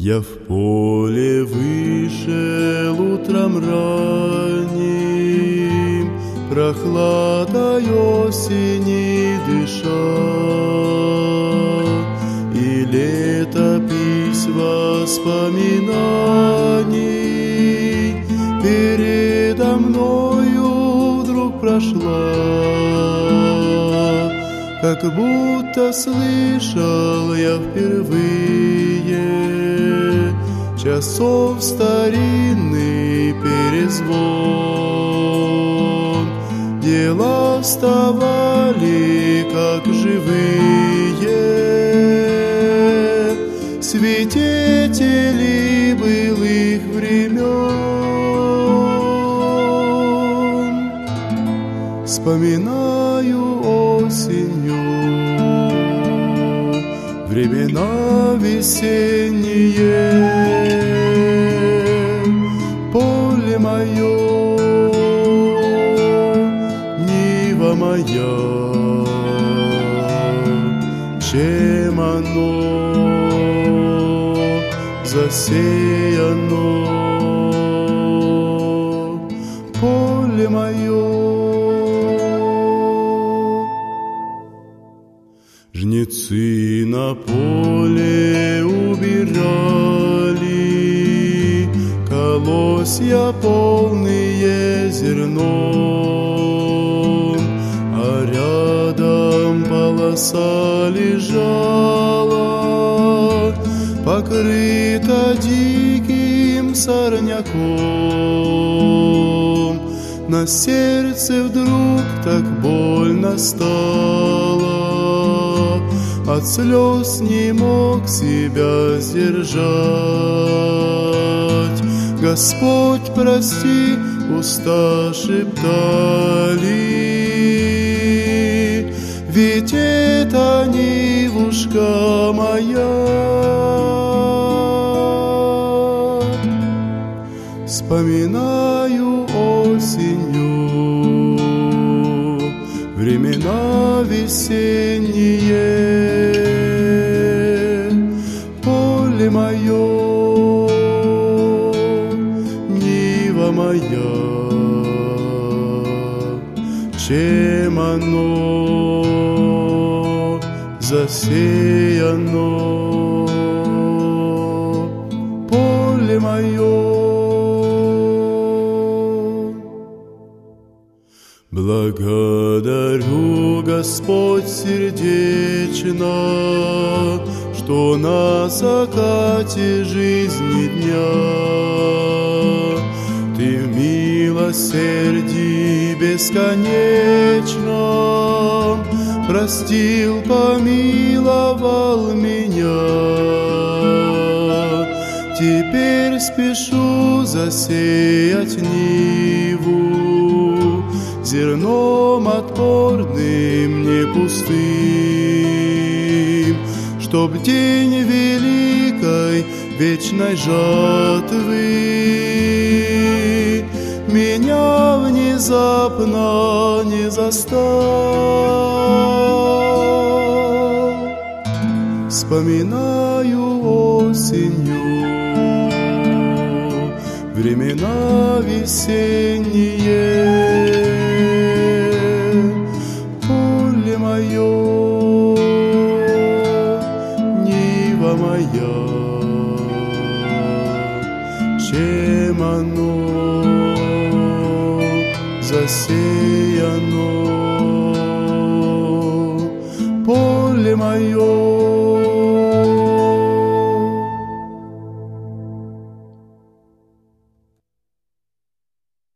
Я в поле вышел утром ранним, прохладой осени дыша, и летопись воспоминаний передо мною вдруг прошла, как будто слышал я впервые часов старинный перезвон. Дела вставали, как живые, свидетели былых времен. Вспоминаю осенью времена весенние, поле мое, нива моя, чем оно засеяно, поле мое. Жнецы на поле убирали колосья полные зерном, а рядом полоса лежала, покрыта диким сорняком. На сердце вдруг так больно стало, от слез не мог себя сдержать. Господь, прости, уста шептали, ведь это Нивушка моя. Вспоминаю осенью времена весенние, поле мое, нива моя, чем оно засеяно, поле мое. Благодарю, Господь, сердечно, что на закате жизни дня Ты в милосердии бесконечном простил, помиловал меня. Теперь спешу засеять ниву зерном отпорным, не пустым, чтоб день великой вечной жатвы меня внезапно не застал. Вспоминаю осенью времена весенние, поле мое, нива моя, чем оно засеяно, поле мое.